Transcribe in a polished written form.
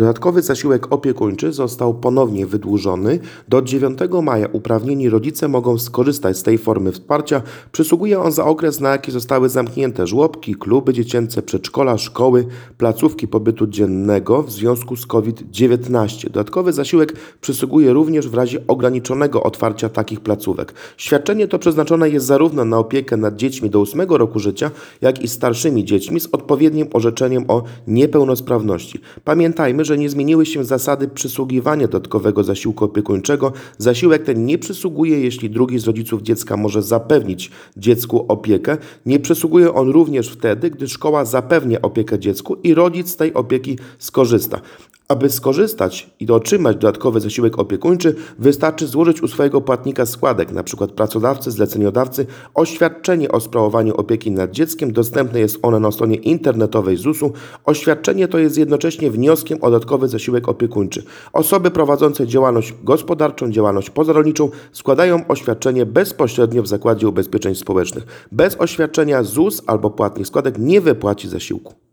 Dodatkowy zasiłek opiekuńczy został ponownie wydłużony. Do 9 maja uprawnieni rodzice mogą skorzystać z tej formy wsparcia. Przysługuje on za okres, na jaki zostały zamknięte żłobki, kluby dziecięce, przedszkola, szkoły, placówki pobytu dziennego w związku z COVID-19. Dodatkowy zasiłek przysługuje również w razie ograniczonego otwarcia takich placówek. Świadczenie to przeznaczone jest zarówno na opiekę nad dziećmi do 8 roku życia, jak i starszymi dziećmi z odpowiednim orzeczeniem o niepełnosprawności. Pamiętajmy, że nie zmieniły się zasady przysługiwania dodatkowego zasiłku opiekuńczego. Zasiłek ten nie przysługuje, jeśli drugi z rodziców dziecka może zapewnić dziecku opiekę. Nie przysługuje on również wtedy, gdy szkoła zapewnia opiekę dziecku i rodzic z tej opieki skorzysta. Aby skorzystać i otrzymać dodatkowy zasiłek opiekuńczy, wystarczy złożyć u swojego płatnika składek, np. pracodawcy, zleceniodawcy, oświadczenie o sprawowaniu opieki nad dzieckiem. Dostępne jest ono na stronie internetowej ZUS-u. Oświadczenie to jest jednocześnie wnioskiem o dodatkowy zasiłek opiekuńczy. Osoby prowadzące działalność gospodarczą, działalność pozarolniczą składają oświadczenie bezpośrednio w Zakładzie Ubezpieczeń Społecznych. Bez oświadczenia ZUS albo płatnik składek nie wypłaci zasiłku.